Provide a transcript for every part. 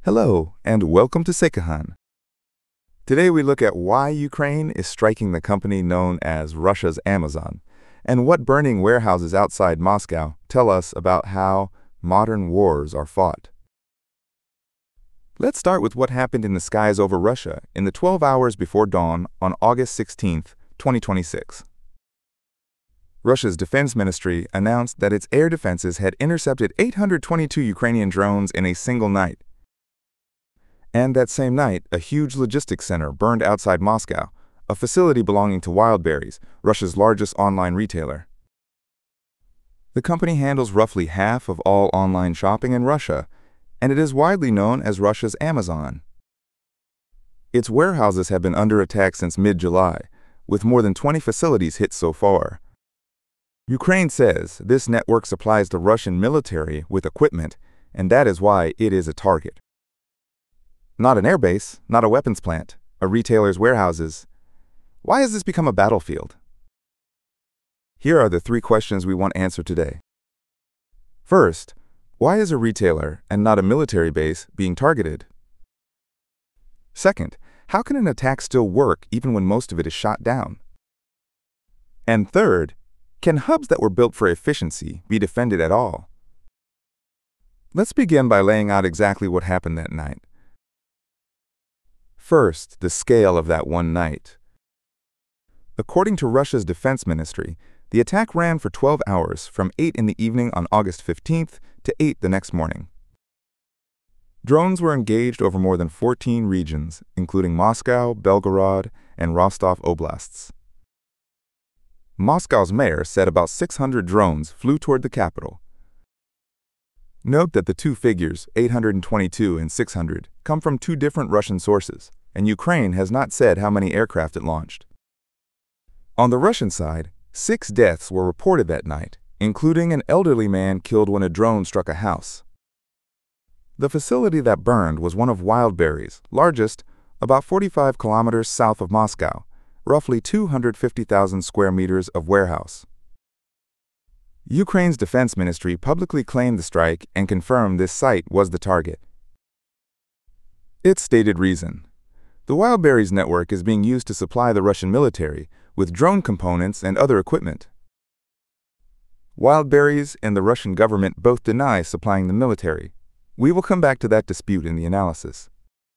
Hello, and welcome to Sekahan. Today we look at why Ukraine is striking the company known as Russia's Amazon, and what burning warehouses outside Moscow tell us about how modern wars are fought. Let's start with what happened in the skies over Russia in the 12 hours before dawn on August 16, 2026. Russia's defense ministry announced that its air defenses had intercepted 822 Ukrainian drones in a single night. And that same night, a huge logistics center burned outside Moscow, a facility belonging to Wildberries, Russia's largest online retailer. The company handles roughly half of all online shopping in Russia, and it is widely known as Russia's Amazon. Its warehouses have been under attack since mid-July, with more than 20 facilities hit so far. Ukraine says this network supplies the Russian military with equipment, and that is why it is a target. Not an airbase, not a weapons plant, a retailer's warehouses. Why has this become a battlefield? Here are the 3 questions we want answered today. First, why is a retailer and not a military base being targeted? Second, how can an attack still work even when most of it is shot down? And third, can hubs that were built for efficiency be defended at all? Let's begin by laying out exactly what happened that night. First, the scale of that one night. According to Russia's defense ministry, the attack ran for 12 hours from 8 in the evening on August 15th to 8 the next morning. Drones were engaged over more than 14 regions, including Moscow, Belgorod, and Rostov oblasts. Moscow's mayor said about 600 drones flew toward the capital. Note that the 2 figures, 822 and 600, come from 2 different Russian sources, and Ukraine has not said how many aircraft it launched. On the Russian side, 6 deaths were reported that night, including an elderly man killed when a drone struck a house. The facility that burned was one of Wildberries' largest, about 45 kilometers south of Moscow, roughly 250,000 square meters of warehouse. Ukraine's defense ministry publicly claimed the strike and confirmed this site was the target. Its stated reason: the Wildberries network is being used to supply the Russian military with drone components and other equipment. Wildberries and the Russian government both deny supplying the military. We will come back to that dispute in the analysis.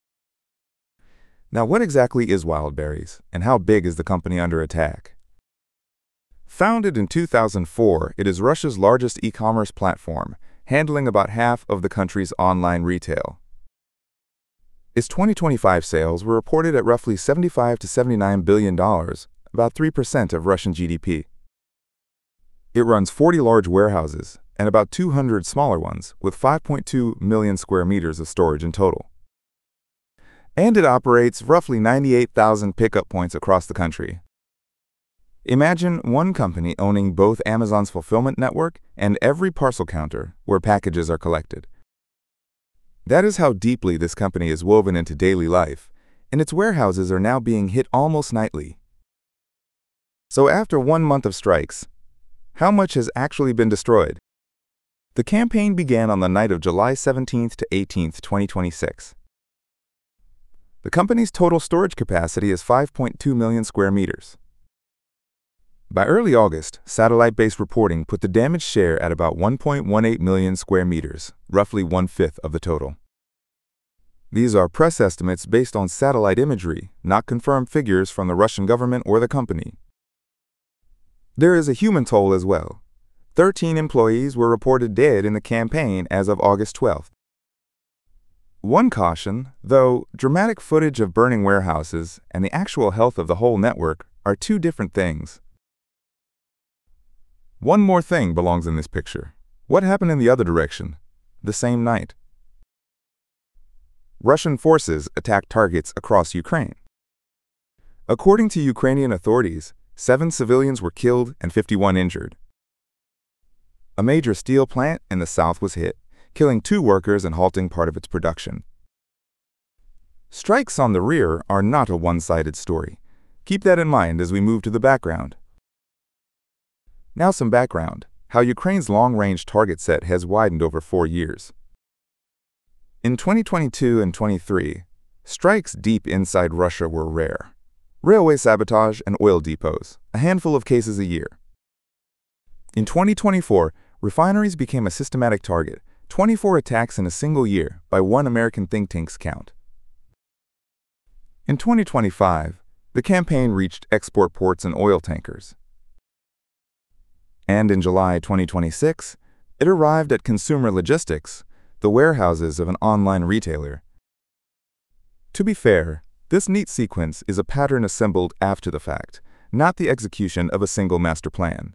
Now, what exactly is Wildberries, and how big is the company under attack? Founded in 2004, it is Russia's largest e-commerce platform, handling about half of the country's online retail. Its 2025 sales were reported at roughly $75 to $79 billion, about 3% of Russian GDP. It runs 40 large warehouses and about 200 smaller ones, with 5.2 million square meters of storage in total. And it operates roughly 98,000 pickup points across the country. Imagine one company owning both Amazon's fulfillment network and every parcel counter where packages are collected. That is how deeply this company is woven into daily life, and its warehouses are now being hit almost nightly. So after 1 month of strikes, how much has actually been destroyed? The campaign began on the night of July 17th to 18th, 2026. The company's total storage capacity is 5.2 million square meters. By early August, satellite-based reporting put the damage share at about 1.18 million square meters, roughly 1/5 of the total. These are press estimates based on satellite imagery, not confirmed figures from the Russian government or the company. There is a human toll as well. 13 employees were reported dead in the campaign as of August 12th. One caution, though, dramatic footage of burning warehouses and the actual health of the whole network are 2 different things. One more thing belongs in this picture. What happened in the other direction, the same night? Russian forces attacked targets across Ukraine. According to Ukrainian authorities, 7 civilians were killed and 51 injured. A major steel plant in the south was hit, killing 2 workers and halting part of its production. Strikes on the rear are not a one-sided story. Keep that in mind as we move to the background. Now some background, how Ukraine's long-range target set has widened over 4 years. In 2022 and 23, strikes deep inside Russia were rare. Railway sabotage and oil depots, a handful of cases a year. In 2024, refineries became a systematic target, 24 attacks in a single year by one American think tank's count. In 2025, the campaign reached export ports and oil tankers. And in July 2026, it arrived at Consumer Logistics, the warehouses of an online retailer. To be fair, this neat sequence is a pattern assembled after the fact, not the execution of a single master plan.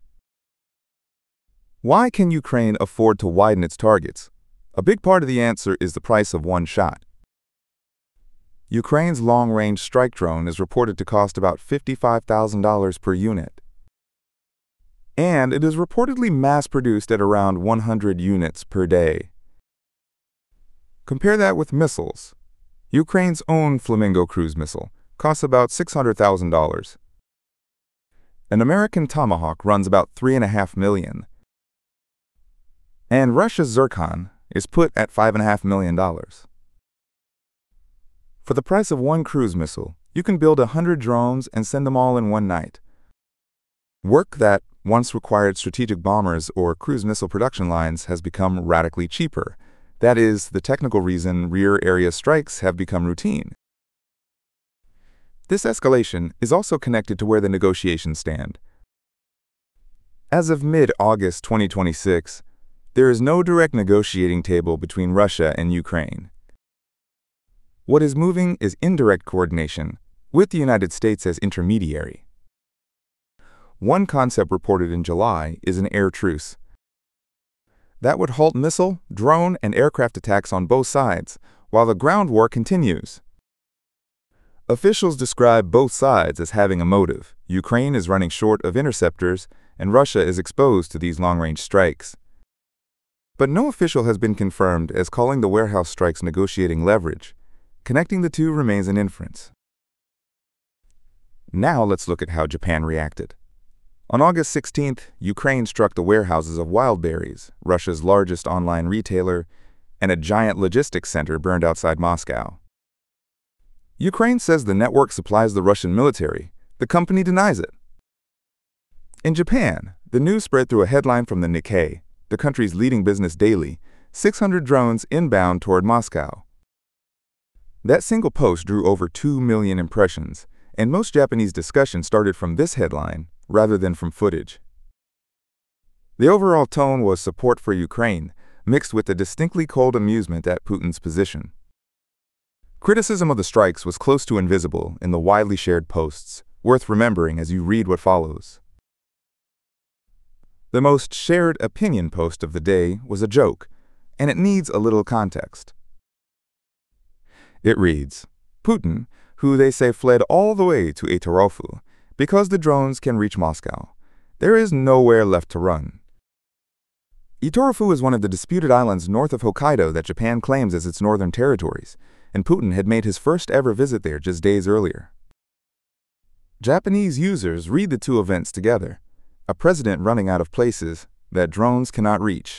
Why can Ukraine afford to widen its targets? A big part of the answer is the price of one shot. Ukraine's long-range strike drone is reported to cost about $55,000 per unit. And it is reportedly mass-produced at around 100 units per day. Compare that with missiles. Ukraine's own Flamingo cruise missile costs about $600,000. An American Tomahawk runs about $3.5 million. And Russia's Zircon is put at $5.5 million. For the price of one cruise missile, you can build 100 drones and send them all in one night. Work that once required strategic bombers or cruise missile production lines has become radically cheaper. That is the technical reason rear area strikes have become routine. This escalation is also connected to where the negotiations stand. As of mid-August 2026, there is no direct negotiating table between Russia and Ukraine. What is moving is indirect coordination, with the United States as intermediary. One concept reported in July is an air truce. That would halt missile, drone, and aircraft attacks on both sides, while the ground war continues. Officials describe both sides as having a motive. Ukraine is running short of interceptors, and Russia is exposed to these long-range strikes. But no official has been confirmed as calling the warehouse strikes negotiating leverage. Connecting the two remains an inference. Now let's look at how Japan reacted. On August 16th, Ukraine struck the warehouses of Wildberries, Russia's largest online retailer, and a giant logistics center burned outside Moscow. Ukraine says the network supplies the Russian military. The company denies it. In Japan, the news spread through a headline from the Nikkei, the country's leading business daily, 600 drones inbound toward Moscow. That single post drew over 2 million impressions, and most Japanese discussion started from this headline rather than from footage. The overall tone was support for Ukraine, mixed with a distinctly cold amusement at Putin's position. Criticism of the strikes was close to invisible in the widely shared posts, worth remembering as you read what follows. The most shared opinion post of the day was a joke, and it needs a little context. It reads, Putin, who they say fled all the way to Etorofu, because the drones can reach Moscow. There is nowhere left to run. Etorofu is one of the disputed islands north of Hokkaido that Japan claims as its northern territories, and Putin had made his first ever visit there just days earlier. Japanese users read the two events together, a president running out of places that drones cannot reach.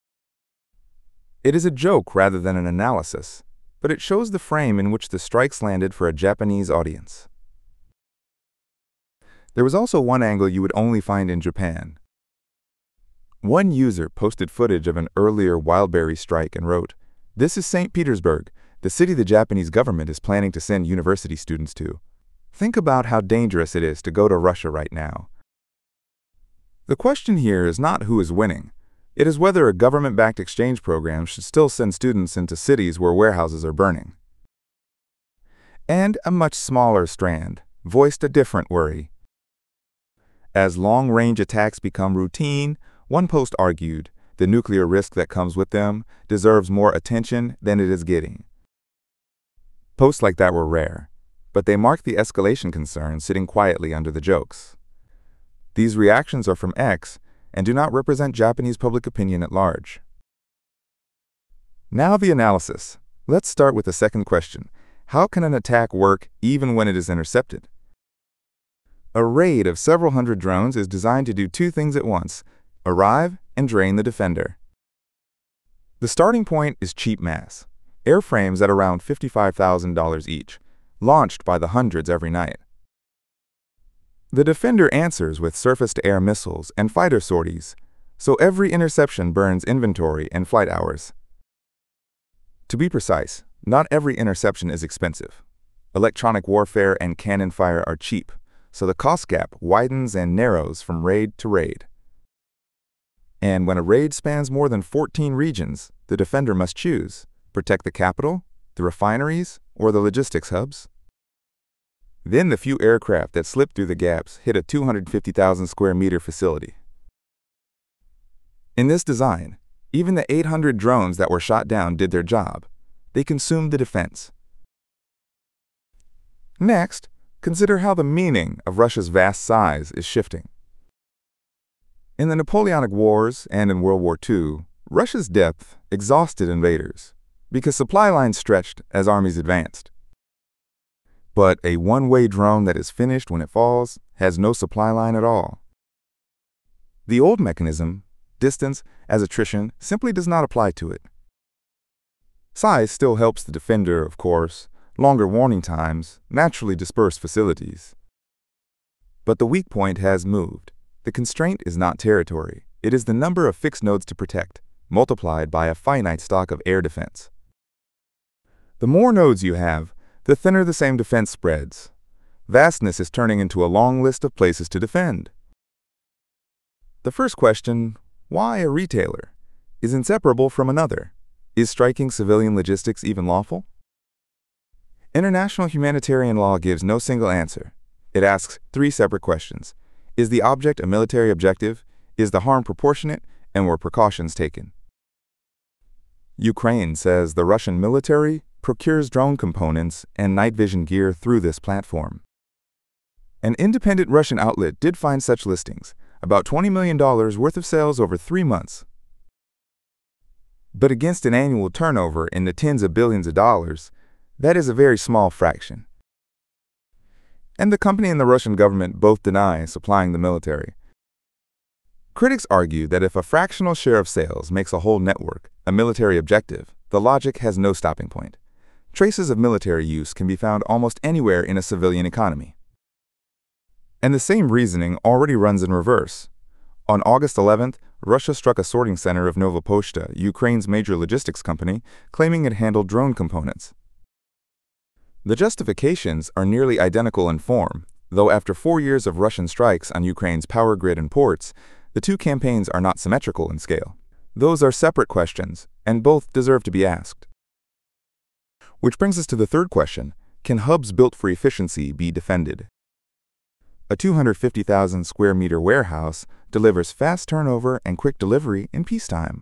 It is a joke rather than an analysis, but it shows the frame in which the strikes landed for a Japanese audience. There was also one angle you would only find in Japan. One user posted footage of an earlier Wildberry strike and wrote, "This is St. Petersburg, the city the Japanese government is planning to send university students to. Think about how dangerous it is to go to Russia right now." The question here is not who is winning. It is whether a government-backed exchange program should still send students into cities where warehouses are burning. And a much smaller strand voiced a different worry. As long-range attacks become routine, one post argued, the nuclear risk that comes with them deserves more attention than it is getting. Posts like that were rare, but they mark the escalation concern sitting quietly under the jokes. These reactions are from X and do not represent Japanese public opinion at large. Now the analysis. Let's start with the second question. How can an attack work even when it is intercepted? A raid of several hundred drones is designed to do two things at once: arrive and drain the defender. The starting point is cheap mass. airframes at around $55,000 each, launched by the hundreds every night. The Defender answers with surface-to-air missiles and fighter sorties, so every interception burns inventory and flight hours. To be precise, not every interception is expensive. Electronic warfare and cannon fire are cheap, so the cost gap widens and narrows from raid to raid. And when a raid spans more than 14 regions, the Defender must choose: protect the capital, the refineries, or the logistics hubs. Then the few aircraft that slip through the gaps hit a 250,000 square meter facility. In this design, even the 800 drones that were shot down did their job. They consumed the defense. Next, consider how the meaning of Russia's vast size is shifting. In the Napoleonic Wars and in World War II, Russia's depth exhausted invaders because supply lines stretched as armies advanced. But a one-way drone that is finished when it falls has no supply line at all. The old mechanism, distance as attrition, simply does not apply to it. Size still helps the Defender, of course. Longer warning times naturally disperse facilities. But the weak point has moved. The constraint is not territory. It is the number of fixed nodes to protect, multiplied by a finite stock of air defense. The more nodes you have, the thinner the same defense spreads. Vastness is turning into a long list of places to defend. The first question, why a retailer, is inseparable from another. Is striking civilian logistics even lawful? International humanitarian law gives no single answer. It asks three separate questions. Is the object a military objective? Is the harm proportionate? And were precautions taken? Ukraine says the Russian military procures drone components and night vision gear through this platform. An independent Russian outlet did find such listings, about $20 million worth of sales over 3 months. But against an annual turnover in the tens of billions of dollars, that is a very small fraction. And the company and the Russian government both deny supplying the military. Critics argue that if a fractional share of sales makes a whole network a military objective, the logic has no stopping point. Traces of military use can be found almost anywhere in a civilian economy. And the same reasoning already runs in reverse. On August 11th, Russia struck a sorting center of Novopochta, Ukraine's major logistics company, claiming it handled drone components. The justifications are nearly identical in form, though after 4 years of Russian strikes on Ukraine's power grid and ports, the two campaigns are not symmetrical in scale. Those are separate questions, and both deserve to be asked. Which brings us to the third question: can hubs built for efficiency be defended? A 250,000 square meter warehouse delivers fast turnover and quick delivery in peacetime.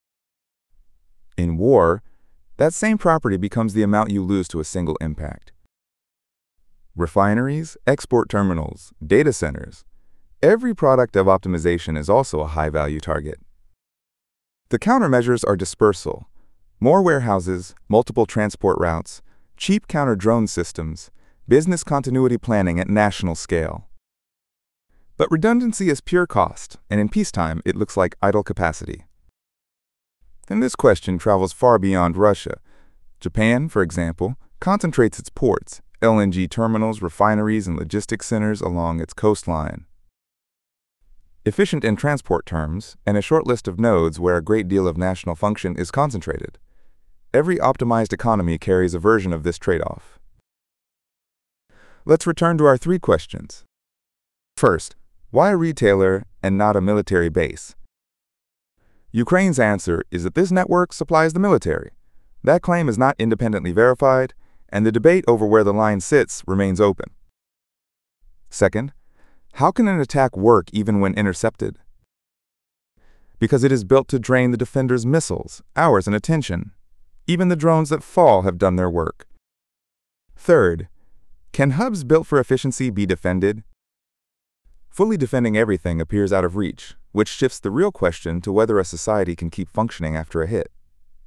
In war, that same property becomes the amount you lose to a single impact. Refineries, export terminals, data centers, every product of optimization is also a high-value target. The countermeasures are dispersal, more warehouses, multiple transport routes, cheap counter-drone systems, business continuity planning at national scale. But redundancy is pure cost, and in peacetime it looks like idle capacity. And this question travels far beyond Russia. Japan, for example, concentrates its ports, LNG terminals, refineries, and logistics centers along its coastline. Efficient in transport terms, and a short list of nodes where a great deal of national function is concentrated. Every optimized economy carries a version of this trade-off. Let's return to our three questions. First, why a retailer and not a military base? Ukraine's answer is that this network supplies the military. That claim is not independently verified, and the debate over where the line sits remains open. Second, how can an attack work even when intercepted? Because it is built to drain the defender's missiles, hours, and attention. Even the drones that fall have done their work. Third, can hubs built for efficiency be defended? Fully defending everything appears out of reach, which shifts the real question to whether a society can keep functioning after a hit.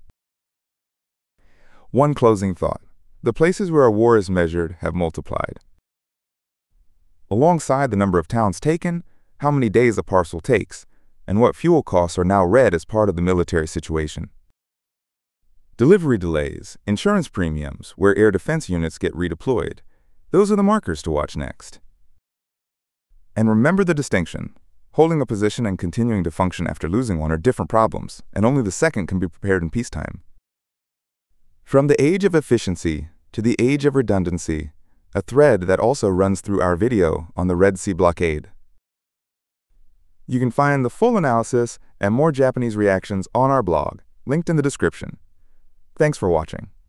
One closing thought: the places where a war is measured have multiplied. Alongside the number of towns taken, how many days a parcel takes, and what fuel costs are now read as part of the military situation. Delivery delays, insurance premiums, where air defense units get redeployed. Those are the markers to watch next. And remember the distinction. Holding a position and continuing to function after losing one are different problems, and only the second can be prepared in peacetime. From the age of efficiency to the age of redundancy, a thread that also runs through our video on the Red Sea blockade. You can find the full analysis and more Japanese reactions on our blog, linked in the description. Thanks for watching.